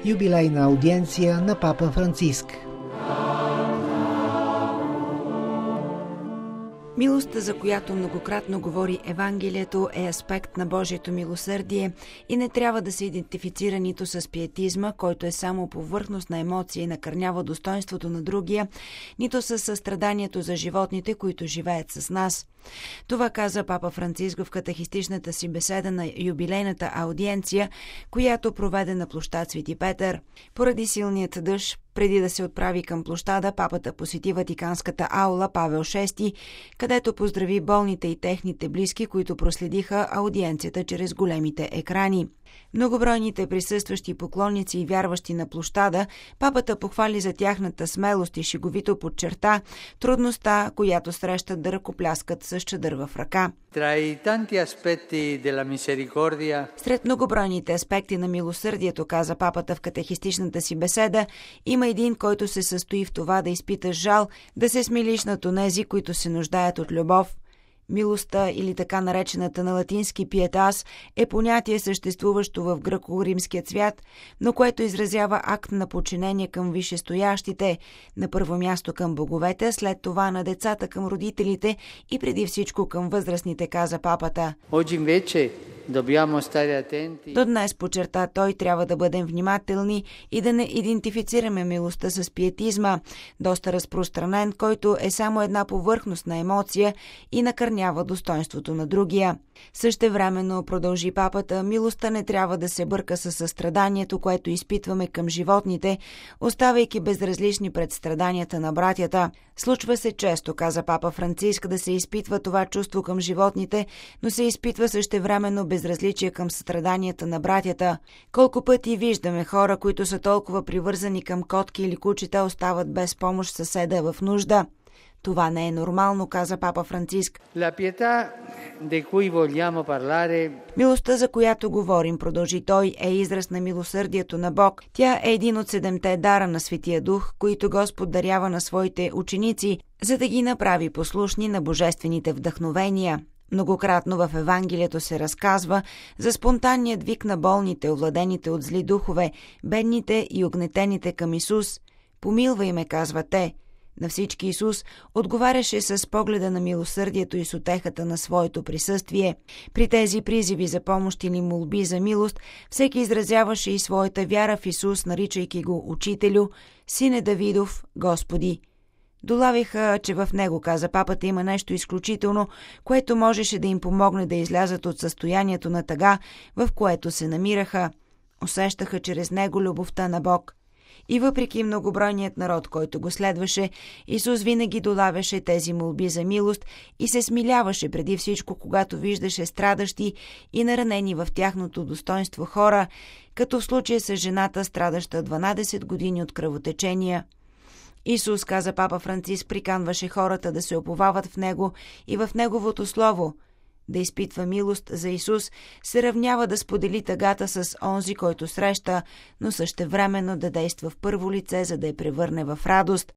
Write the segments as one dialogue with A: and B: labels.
A: Юбилейна аудиенция на папа Франциск.
B: Милостта, за която многократно говори Евангелието, е аспект на Божието милосърдие и не трябва да се идентифицира нито с пиетизма, който е само повърхностна емоция и накърнява достоинството на другия, нито с състраданието за животните, които живеят с нас. Това каза папа Франциск в катехистичната си беседа на юбилейната аудиенция, която проведе на площад Свети Петър. Поради силният дъжд, преди да се отправи към площада, папата посети Ватиканската аула Павел VI, където поздрави болните и техните близки, които проследиха аудиенцията чрез големите екрани. Многобройните присъстващи поклонници и вярващи на площада, папата похвали за тяхната смелост и шеговито подчерта трудността, която срещат да ръкопляскат с чадър в ръка. Сред многобройните аспекти на милосърдието, каза папата в катехистичната си беседа, има един, който се състои в това да изпиташ жал, да се смилиш над онези, които се нуждаят от любов. Милостта, или така наречената на латински пиетас, е понятие, съществуващо в гръко-римският свят, но което изразява акт на подчинение към висшестоящите, на първо място към боговете, след това на децата към родителите и преди всичко към възрастните, каза папата. До днес, подчерта той, трябва да бъдем внимателни и да не идентифицираме милостта с пиетизма, доста разпространен, който е само една повърхностна емоция и накърнява достоинството на другия. Същевременно, продължи папата, милостта не трябва да се бърка със състраданието, което изпитваме към животните, оставайки безразлични пред страданията на братята. Случва се често, каза папа Франциск, да се изпитва това чувство към животните, но се изпитва същевременно безразличие към страданията на братята. Колко пъти виждаме хора, които са толкова привързани към котки или кучета, остават без помощ съседа в нужда. Това не е нормално, каза папа Франциск. Милостта, за която говорим, продължи той, е израз на милосърдието на Бог. Тя е един от 7 дара на Светия Дух, които Господ дарява на своите ученици, за да ги направи послушни на божествените вдъхновения. Многократно в Евангелието се разказва за спонтанният вик на болните, овладените от зли духове, бедните и огнетените към Исус. Помилвай ме, казва те. На всички Исус отговаряше с погледа на милосърдието и с утехата на своето присъствие. При тези призиви за помощ или молби за милост, всеки изразяваше и своята вяра в Исус, наричайки го Учителю, Сине Давидов, Господи. Долавиха, че в него, каза папата, има нещо изключително, което можеше да им помогне да излязат от състоянието на тъга, в което се намираха. Усещаха чрез него любовта на Бог. И въпреки многобройният народ, който го следваше, Исус винаги долавяше тези молби за милост и се смиляваше преди всичко, когато виждаше страдащи и наранени в тяхното достоинство хора, като в случая с жената, страдаща 12 години от кръвотечения. Исус, каза папа Франциск, приканваше хората да се уповават в Него и в Неговото Слово. Да изпитва милост за Исус се равнява да сподели тъгата с онзи, който среща, но същевременно да действа в първо лице, за да я превърне в радост.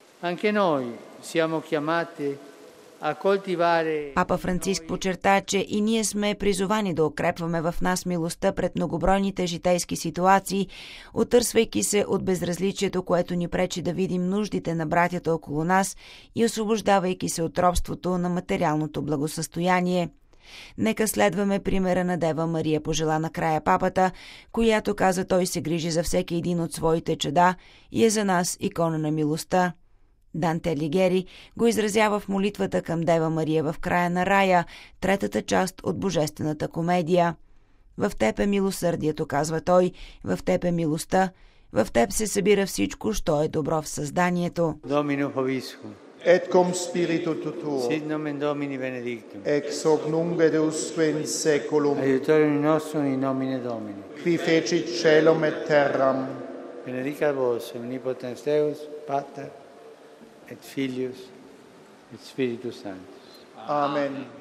B: Папа Франциск подчерта, че и ние сме призовани да укрепваме в нас милостта пред многобройните житейски ситуации, отърсвайки се от безразличието, което ни пречи да видим нуждите на братята около нас и освобождавайки се от робството на материалното благосъстояние. Нека следваме примера на Дева Мария, пожела накрая папата, която, каза той, се грижи за всеки един от своите чада и е за нас икона на милостта. Данте Алигери го изразява в молитвата към Дева Мария в края на Рая, 3-та част от Божествената комедия. В теб е милосърдието, казва той, в теб е милостта, в теб се събира всичко, що е добро в създанието.
C: Et cum spiritu tuo.
D: Sit nomen Domini benedictum.
C: Ex hoc nunc et usque in saeculum.
D: Aiutorium nostrum in nomine Domini.
C: Qui fecit caelum et terram.
D: Benedicat vos omnipotens Deus, Pater et Filius et Spiritus Sanctus.
C: Amen.